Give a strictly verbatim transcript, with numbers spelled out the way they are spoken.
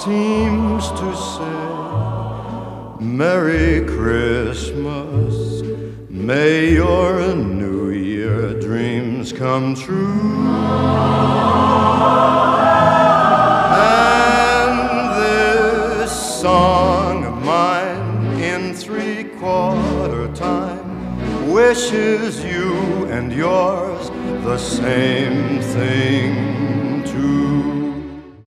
seems to say, Merry Christmas, may your New Year dreams come true. And this song of mine in three-quarter time wishes you and yours the same thing.